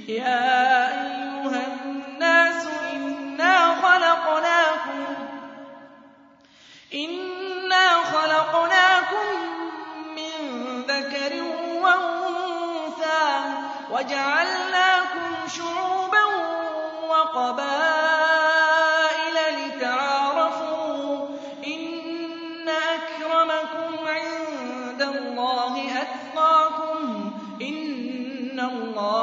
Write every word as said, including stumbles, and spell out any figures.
يَا أَيُّهَا النَّاسُ إِنَّا خَلَقْنَاكُم إِنَّا خَلَقْنَاكُم مِّن ذَكَرٍ وَأُنثَىٰ وَجَعَلْنَاكُمْ شُعُوبًا وَقَبَائِلَ لِتَعَارَفُوا ۚ إِنَّ أَكْرَمَكُمْ عِندَ اللَّهِ أَتْقَاكُمْ ۚ إِنَّ اللَّهَ